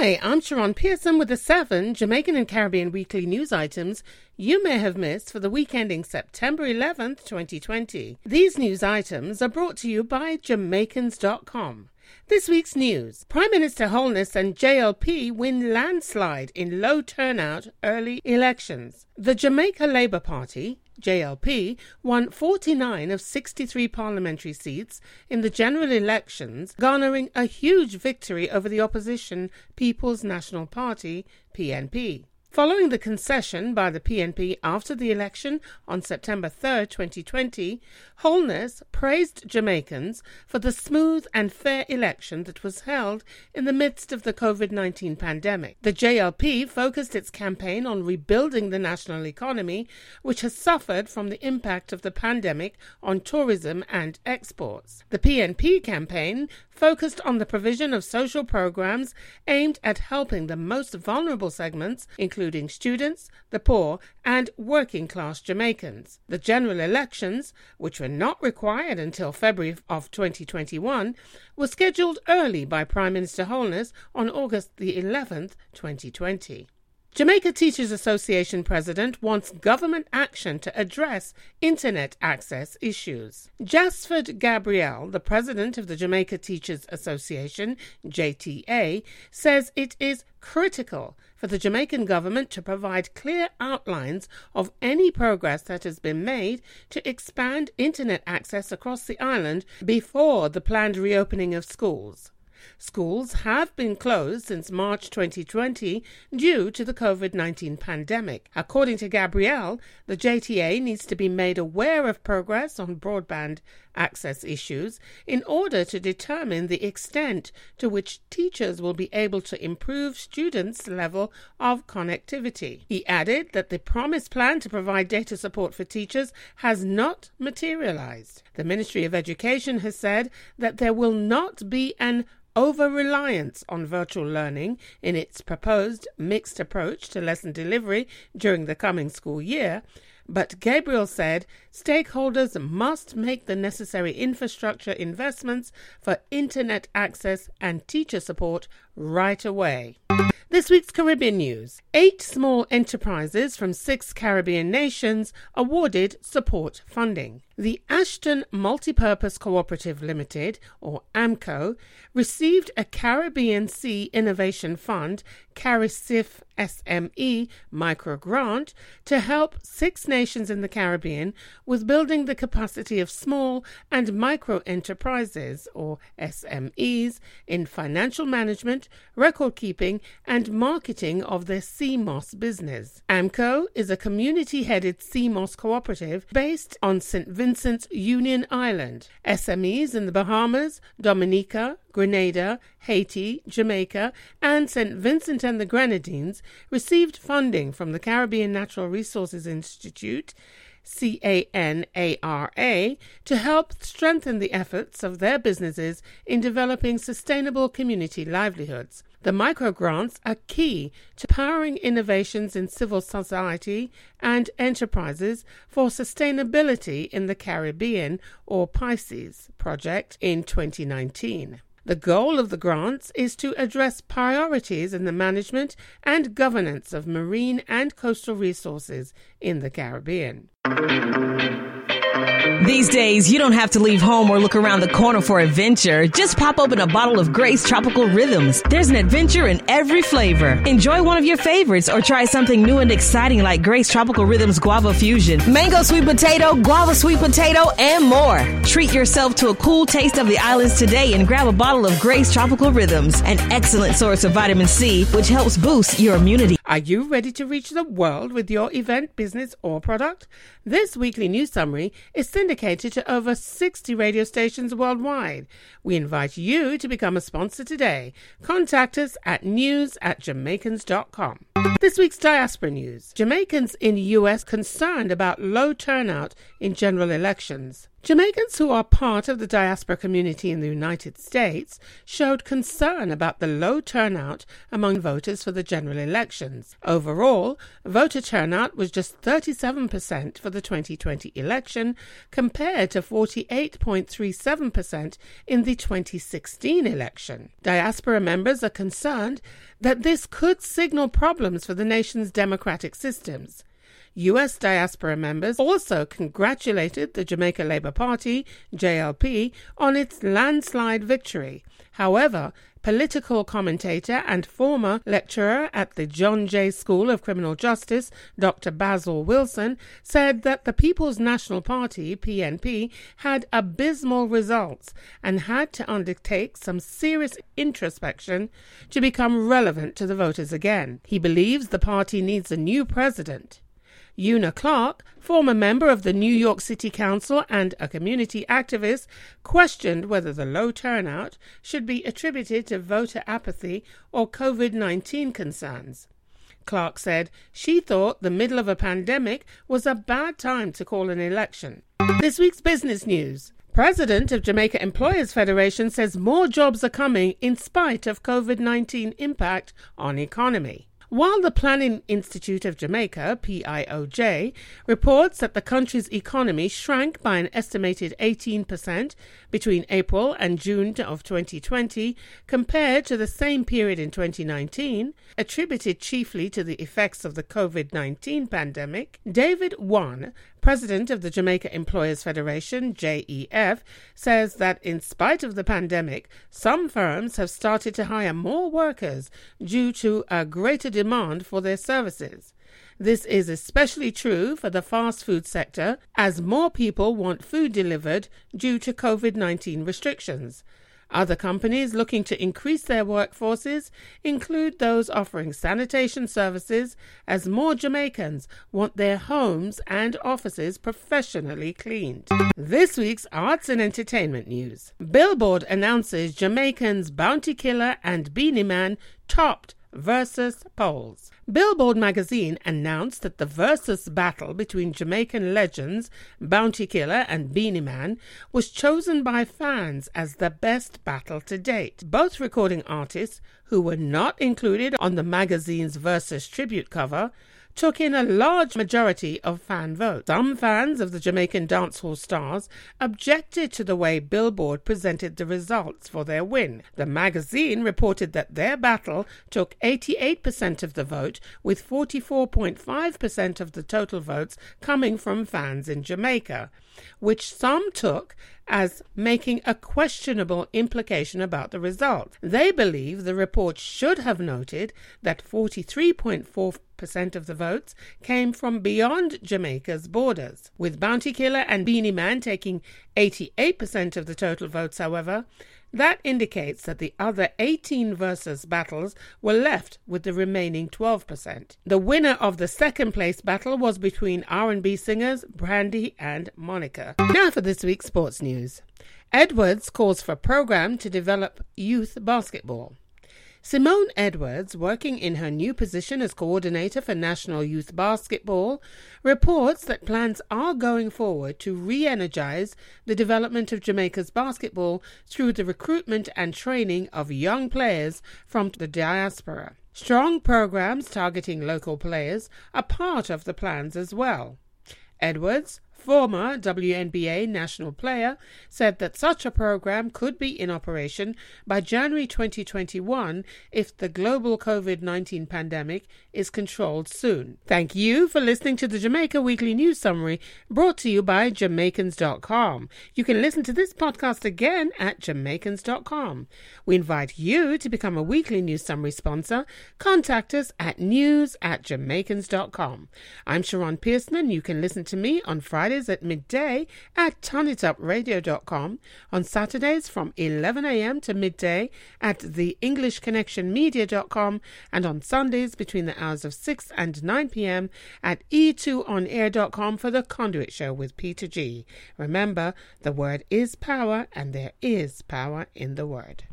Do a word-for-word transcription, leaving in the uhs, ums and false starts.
Hi, I'm Sharon Pearson with the seven Jamaican and Caribbean weekly news items you may have missed for the week ending September eleventh, twenty twenty. These news items are brought to you by Jamaicans dot com. This week's news. Prime Minister Holness and J L P win landslide in low turnout early elections. The Jamaica Labour Party, J L P, won forty-nine of sixty-three parliamentary seats in the general elections, garnering a huge victory over the opposition People's National Party, P N P. Following the concession by the P N P after the election on September third, twenty twenty, Holness praised Jamaicans for the smooth and fair election that was held in the midst of the covid nineteen pandemic. The J L P focused its campaign on rebuilding the national economy, which has suffered from the impact of the pandemic on tourism and exports. The P N P campaign focused on the provision of social programs aimed at helping the most vulnerable segments, including students, the poor, and working-class Jamaicans. The general elections, which were not required until February of twenty twenty-one, were scheduled early by Prime Minister Holness on August the eleventh, twenty twenty. Jamaica Teachers Association president wants government action to address internet access issues. Jasford Gabriel, the president of the Jamaica Teachers Association, J T A, says it is critical for the Jamaican government to provide clear outlines of any progress that has been made to expand internet access across the island before the planned reopening of schools. Schools have been closed since March twenty twenty due to the covid nineteen pandemic. According to Gabrielle, the J T A needs to be made aware of progress on broadband access issues in order to determine the extent to which teachers will be able to improve students' level of connectivity. He added that the promised plan to provide data support for teachers has not materialized. The Ministry of Education has said that there will not be an over-reliance on virtual learning in its proposed mixed approach to lesson delivery during the coming school year, but Gabriel said stakeholders must make the necessary infrastructure investments for internet access and teacher support right away. This week's Caribbean news. Eight small enterprises from six Caribbean nations awarded support funding. The Ashton Multipurpose Cooperative Limited, or AMCO, received a Caribbean Sea Innovation Fund, CARICIF S M E, micro-grant to help six nations in the Caribbean with building the capacity of small and micro-enterprises, or S M Es, in financial management, record-keeping, and marketing of their C M O S business. AMCO is a community-headed C M O S cooperative based on Saint Vincent's Union Island. S M Es in the Bahamas, Dominica, Grenada, Haiti, Jamaica, and Saint Vincent and the Grenadines received funding from the Caribbean Natural Resources Institute, C A N A R A, to help strengthen the efforts of their businesses in developing sustainable community livelihoods. The microgrants are key to powering innovations in civil society and enterprises for sustainability in the Caribbean, or PICES, project in twenty nineteen. The goal of the grants is to address priorities in the management and governance of marine and coastal resources in the Caribbean. These days, you don't have to leave home or look around the corner for adventure. Just pop open a bottle of Grace Tropical Rhythms. There's an adventure in every flavor. Enjoy one of your favorites or try something new and exciting like Grace Tropical Rhythms Guava Fusion, Mango Sweet Potato, Guava Sweet Potato, and more. Treat yourself to a cool taste of the islands today and grab a bottle of Grace Tropical Rhythms, an excellent source of vitamin C, which helps boost your immunity. Are you ready to reach the world with your event, business, or product? This weekly news summary is syndicated to over sixty radio stations worldwide. We invite you to become a sponsor today. Contact us at news at Jamaicans dot com. This week's diaspora news. Jamaicans in the U S concerned about low turnout in general elections. Jamaicans who are part of the diaspora community in the United States showed concern about the low turnout among voters for the general elections. Overall, voter turnout was just thirty-seven percent for the twenty twenty election compared to forty-eight point three seven percent in the twenty sixteen election. Diaspora members are concerned that this could signal problems for the nation's democratic systems. U S diaspora members also congratulated the Jamaica Labour Party, J L P, on its landslide victory. However, political commentator and former lecturer at the John Jay School of Criminal Justice, Doctor Basil Wilson, said that the People's National Party, P N P, had abysmal results and had to undertake some serious introspection to become relevant to the voters again. He believes the party needs a new president. Una Clark, former member of the New York City Council and a community activist, questioned whether the low turnout should be attributed to voter apathy or COVID nineteen concerns. Clark said she thought the middle of a pandemic was a bad time to call an election. This week's business news. President of Jamaica Employers Federation says more jobs are coming in spite of COVID nineteen impact on economy. While the Planning Institute of Jamaica, P I O J, reports that the country's economy shrank by an estimated eighteen percent between April and June of twenty twenty compared to the same period in twenty nineteen, attributed chiefly to the effects of the COVID nineteen pandemic, David Wan, president of the Jamaica Employers Federation, J E F, says that in spite of the pandemic, some firms have started to hire more workers due to a greater demand for their services. This is especially true for the fast food sector, as more people want food delivered due to COVID nineteen restrictions. Other companies looking to increase their workforces include those offering sanitation services, as more Jamaicans want their homes and offices professionally cleaned. This week's arts and entertainment news. Billboard announces Jamaicans Bounty Killer and Beenie Man topped Versus polls. Billboard magazine announced that the versus battle between Jamaican legends Bounty Killer and Beenie Man was chosen by fans as the best battle to date. Both recording artists, who were not included on the magazine's versus tribute cover, took in a large majority of fan votes. Some fans of the Jamaican dancehall stars objected to the way Billboard presented the results for their win. The magazine reported that their battle took eighty-eight percent of the vote, with forty-four point five percent of the total votes coming from fans in Jamaica, which some took as making a questionable implication about the result. They believe the report should have noted that forty-three point four percent of the votes came from beyond Jamaica's borders. With Bounty Killer and Beenie Man taking eighty-eight percent of the total votes, however, that indicates that the other eighteen versus battles were left with the remaining twelve percent. The winner of the second place battle was between R and B singers Brandy and Monica. Now for this week's sports news. Edwards calls for a program to develop youth basketball. Simone Edwards, working in her new position as coordinator for National Youth Basketball, reports that plans are going forward to re-energize the development of Jamaica's basketball through the recruitment and training of young players from the diaspora. Strong programs targeting local players are part of the plans as well. Edwards, former W N B A national player, said that such a program could be in operation by January twenty twenty-one if the global COVID nineteen pandemic is controlled soon. Thank you for listening to the Jamaica Weekly News Summary, brought to you by Jamaicans dot com. You can listen to this podcast again at Jamaicans dot com. We invite you to become a Weekly News Summary sponsor. Contact us at news at Jamaicans dot com. I'm Sharon Pearson. You can listen to me on Fridays at midday at turn it up radio dot com, on Saturdays from eleven a.m. to midday at the english connection media dot com, and on Sundays between the hours of six and nine p.m. at e two on air dot com for the Conduit Show with Peter G. Remember, the word is power, and there is power in the word.